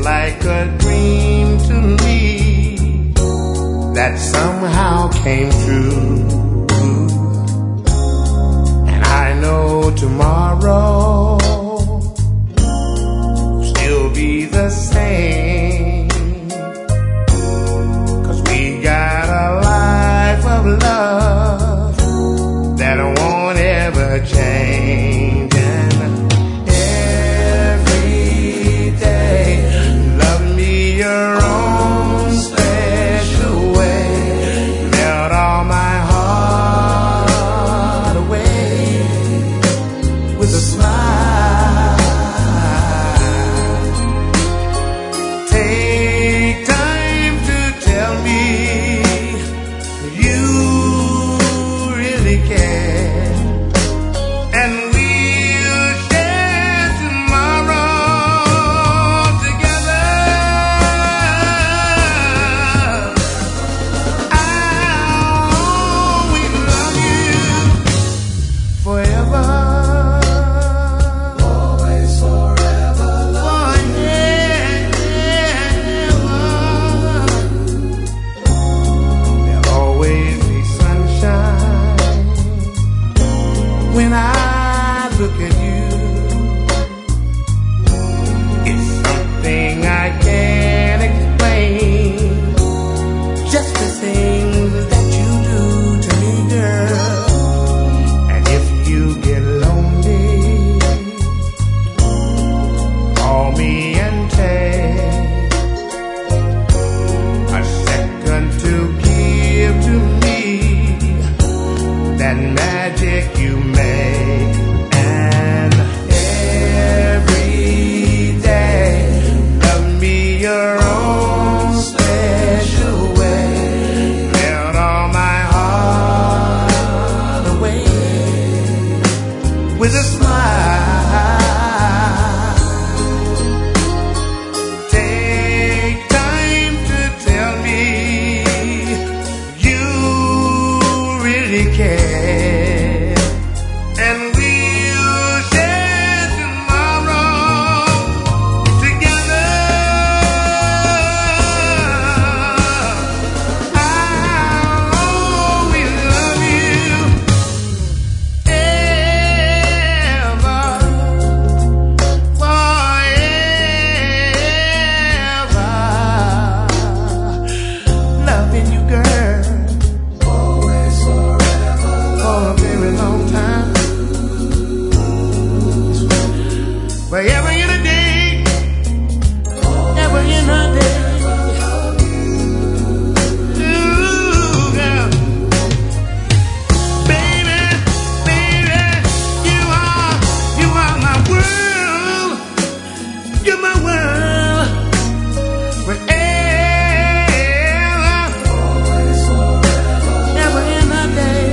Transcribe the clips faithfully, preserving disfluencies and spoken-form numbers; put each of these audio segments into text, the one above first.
like a dream to me that somehow came true. And I know tomorrow will still be the same, 'cause we got a life of love that won't ever change. And every day, love me your own special way. Melt all my heart away with a smile. Take time to tell me you really care, and we'll share tomorrow together. I'll always love you forever. Always, forever, there'll always be sunshine when I look at you. It's something I can't explain, just the things that you do to me, girl. And if you get lonely, call me and take a second to give to me that magic you make. And every day, love me your own special way. Melt all my heart away with a smile. Take time to tell me you really care, and we'll share tomorrow together. I'll always love you ever, forever. Loving you, girl, always, forever, for a very long time. Wherever in a day, ever in a day. Ooh, girl. Baby, baby, you are, you are my world. You're my world. Wherever, always, forever, ever in a day.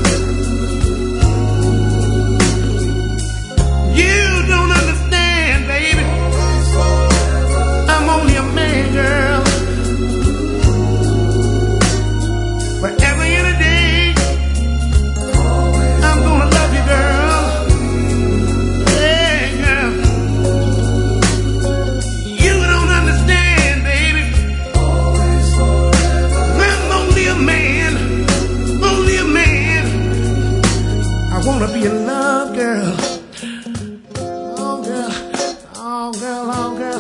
You don't understand, baby. I'm only a man, girl. Wherever in a day, I'm gonna love you, girl. Yeah, girl. You don't understand, baby. I'm only a man, only a man. I wanna be in love, girl. Oh, girl, oh, girl, oh, girl.